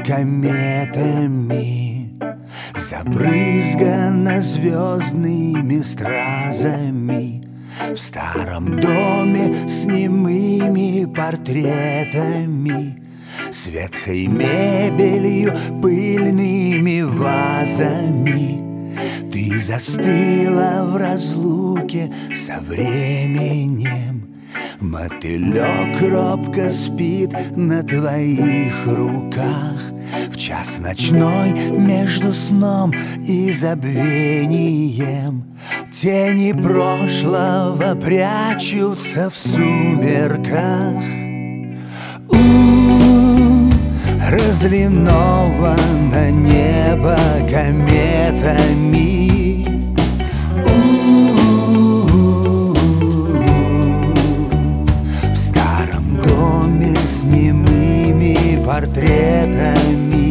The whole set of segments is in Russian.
кометами, забрызгана звездными стразами. В старом доме с немыми портретами, с ветхой мебелью, пыльными вазами. Ты застыла в разлуке со временем. Мотылек робко спит на твоих руках. В час ночной между сном и забвением тени прошлого прячутся в сумерках. Разлиновано небо кометами. В старом доме с немыми портретами.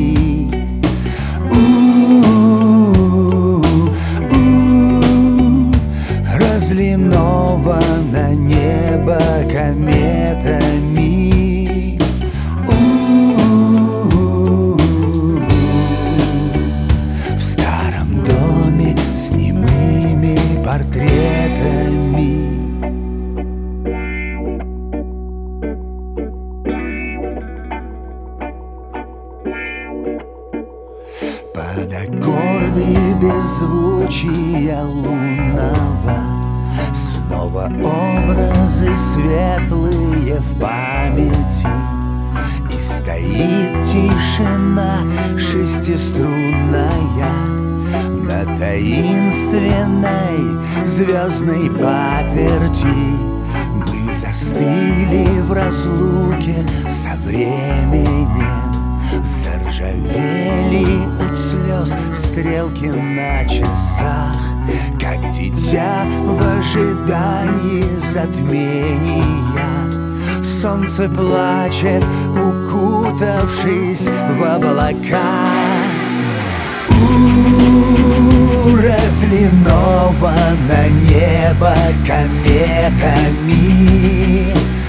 Разлиновано небо кометами. В старом доме с немыми портретами. Под аккорды беззвучия лунного снова образы светлые в памяти. И стоит тишина шестиструнная на таинственной звездной паперти. Мы застыли в разлуке со временем. Заржавели от слез стрелки на часах, как дитя в ожидании затмения. Солнце плачет, укутавшись в облака. Разлиновано небо кометами.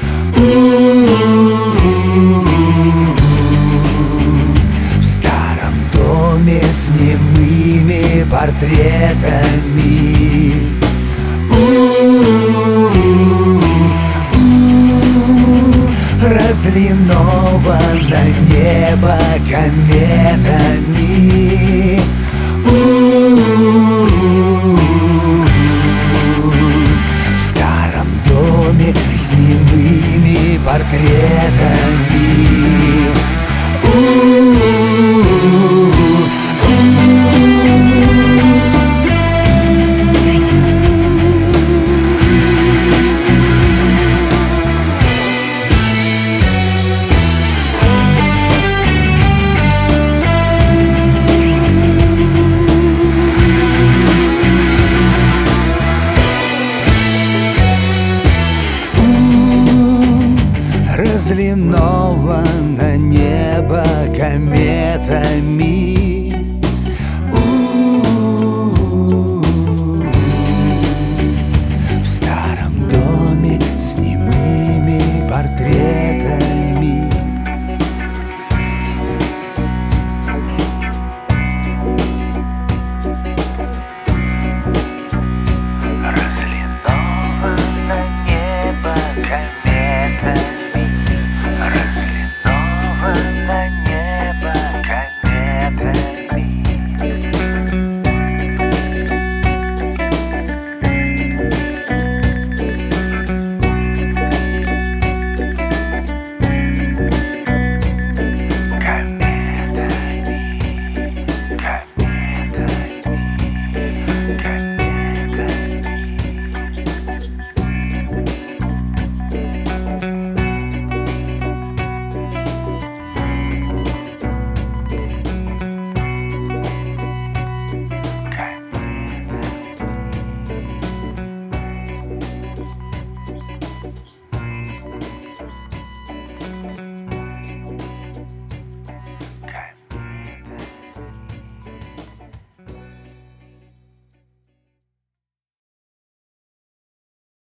В старом доме с немыми портретами. Разлиновано небо кометами.